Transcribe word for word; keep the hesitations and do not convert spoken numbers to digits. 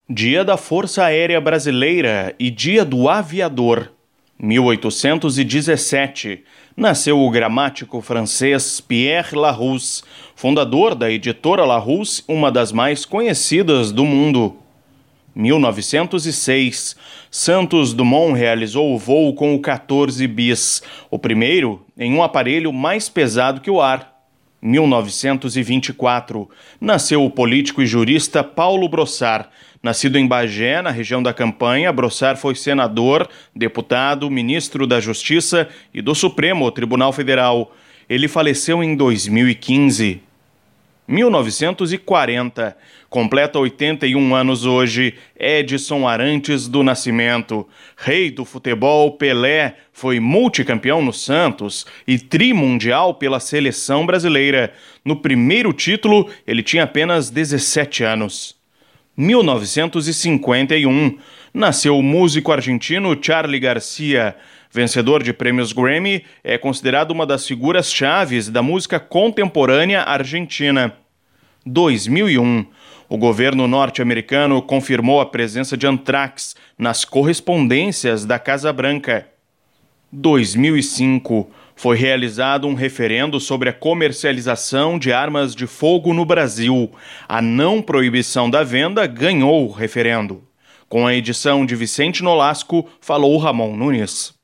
Dia da Força Aérea Brasileira e Dia do Aviador. mil oitocentos e dezessete, nasceu o gramático francês Pierre Larousse, fundador da editora Larousse, uma das mais conhecidas do mundo. mil novecentos e seis, Santos Dumont realizou o voo com o quatorze bis, o primeiro em um aparelho mais pesado que o ar. mil novecentos e vinte e quatro, nasceu o político e jurista Paulo Brossard. Nascido em Bagé, na região da Campanha, Brossard foi senador, deputado, ministro da Justiça e do Supremo Tribunal Federal. Ele faleceu em dois mil e quinze. mil novecentos e quarenta, completa oitenta e um anos hoje, Edson Arantes do Nascimento. Rei do futebol, Pelé foi multicampeão no Santos e trimundial pela seleção brasileira. No primeiro título, ele tinha apenas dezessete anos. mil novecentos e cinquenta e um, nasceu o músico argentino Charly Garcia. Vencedor de prêmios Grammy, é considerado uma das figuras chaves da música contemporânea argentina. dois mil e um, o governo norte-americano confirmou a presença de antrax nas correspondências da Casa Branca. dois mil e cinco, foi realizado um referendo sobre a comercialização de armas de fogo no Brasil. A não proibição da venda ganhou o referendo. Com a edição de Vicente Nolasco, falou Ramon Nunes.